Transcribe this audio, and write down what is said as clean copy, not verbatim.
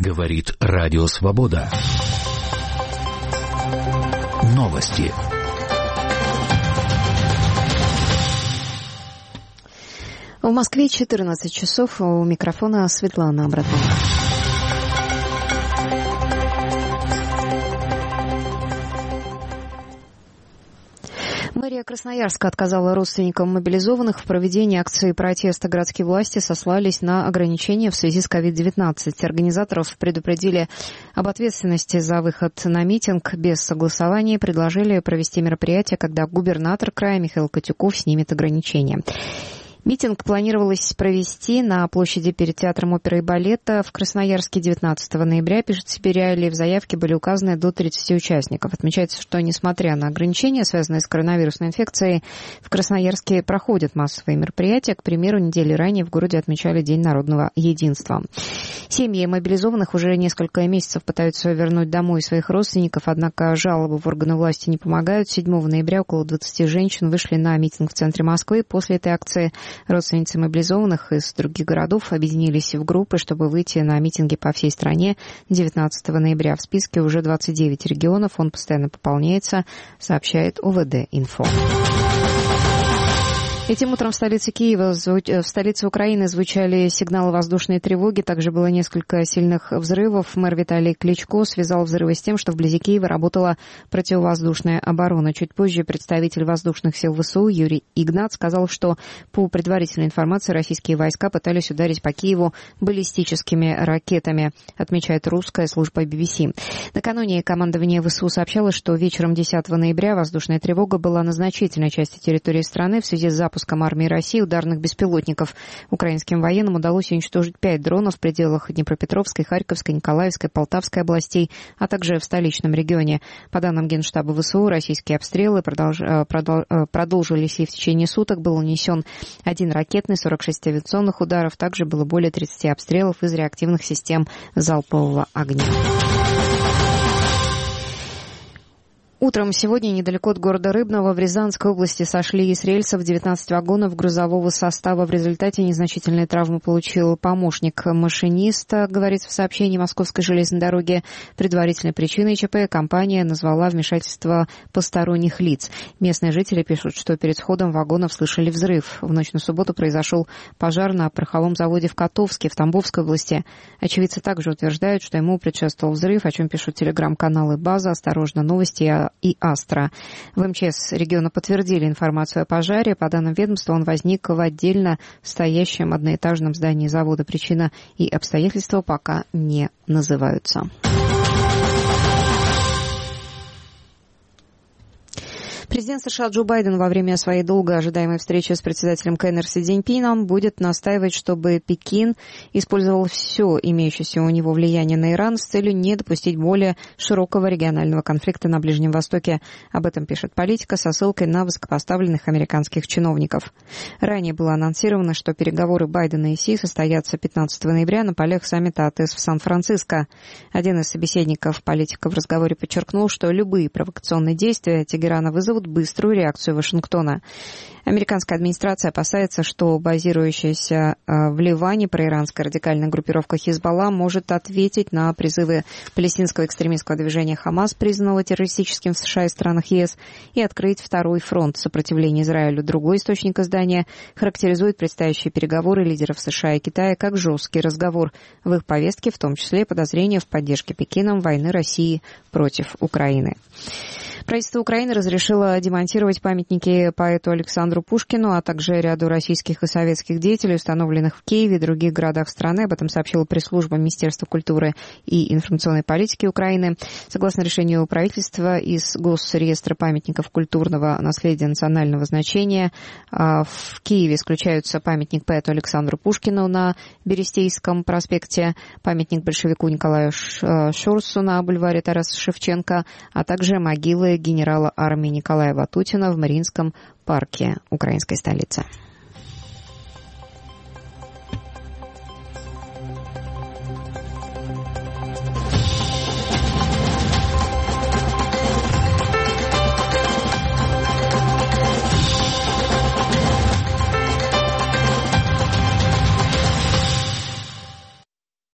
Говорит Радио Свобода. Новости. В Москве 14 часов. У микрофона Светлана Абратова. Мэрия Красноярска отказала родственникам мобилизованных в проведении акции протеста. Городские власти сослались на ограничения в связи с COVID-19. Организаторов предупредили об ответственности за выход на митинг без согласования и предложили провести мероприятие, когда губернатор края Михаил Котюков снимет ограничения. Митинг планировалось провести на площади перед Театром оперы и балета в Красноярске 19 ноября. Пишет Сибиряли, в заявке были указаны до 30 участников. Отмечается, что, несмотря на ограничения, связанные с коронавирусной инфекцией, в Красноярске проходят массовые мероприятия. К примеру, недели ранее в городе отмечали День народного единства. Семьи мобилизованных уже несколько месяцев пытаются вернуть домой своих родственников, однако жалобы в органы власти не помогают. 7 ноября около 20 женщин вышли на митинг в центре Москвы. После этой акции родственницы мобилизованных из других городов объединились в группы, чтобы выйти на митинги по всей стране 19 ноября. В списке уже 29 регионов, он постоянно пополняется, сообщает ОВД-Инфо. Этим утром в столице Украины звучали сигналы воздушной тревоги. Также было несколько сильных взрывов. Мэр Виталий Кличко связал взрывы с тем, что вблизи Киева работала противовоздушная оборона. Чуть позже представитель воздушных сил ВСУ Юрий Игнат сказал, что по предварительной информации российские войска пытались ударить по Киеву баллистическими ракетами, отмечает русская служба BBC. Накануне командование ВСУ сообщало, что вечером 10 ноября воздушная тревога была на значительной части территории страны в связи с запуском армии России ударных беспилотников. Украинским военным удалось уничтожить 5 дронов в пределах Днепропетровской, Харьковской, Николаевской, Полтавской областей, а также в столичном регионе. По данным Генштаба ВСУ, российские обстрелы продолжились и в течение суток. Был нанесен 1 ракетный, 46 авиационных ударов. Также было более 30 обстрелов из реактивных систем залпового огня. Утром сегодня недалеко от города Рыбного в Рязанской области сошли с рельсов 19 вагонов грузового состава. В результате незначительные травмы получил помощник машиниста, говорится в сообщении Московской железной дороги. Предварительной причиной ЧП компания назвала вмешательство посторонних лиц. Местные жители пишут, что перед сходом вагонов слышали взрыв. В ночь на субботу произошел пожар на пороховом заводе в Котовске, в Тамбовской области. Очевидцы также утверждают, что ему предшествовал взрыв, о чем пишут телеграм-каналы «База», «Осторожно, новости» и «Астра». В МЧС региона подтвердили информацию о пожаре. По данным ведомства, он возник в отдельно стоящем одноэтажном здании завода. Причина и обстоятельства пока не называются. Президент США Джо Байден во время своей долго ожидаемой встречи с председателем КНР Си Цзиньпином будет настаивать, чтобы Пекин использовал все имеющееся у него влияние на Иран с целью не допустить более широкого регионального конфликта на Ближнем Востоке. Об этом пишет «Политика» со ссылкой на высокопоставленных американских чиновников. Ранее было анонсировано, что переговоры Байдена и Си состоятся 15 ноября на полях саммита АТС в Сан-Франциско. Один из собеседников политика в разговоре подчеркнул, что любые провокационные действия Тегерана вызовут быструю реакцию Вашингтона. Американская администрация опасается, что базирующаяся в Ливане проиранская радикальная группировка Хизбалла может ответить на призывы палестинского экстремистского движения «Хамас», признанного террористическим в США и странах ЕС, и открыть второй фронт сопротивления Израилю. Другой источник издания характеризует предстоящие переговоры лидеров США и Китая как жесткий разговор. В их повестке в том числе подозрения в поддержке Пекином войны России против Украины. Правительство Украины разрешило демонтировать памятники поэту Александру Пушкину, а также ряду российских и советских деятелей, установленных в Киеве и других городах страны. Об этом сообщила пресс-служба Министерства культуры и информационной политики Украины. Согласно решению правительства, из Госреестра памятников культурного наследия национального значения в Киеве исключаются памятник поэту Александру Пушкину на Берестейском проспекте, памятник большевику Николаю Шурсу на бульваре Тараса Шевченко, а также могилы генерала армии Николая Ватутина в Мариинском парке украинской столицы.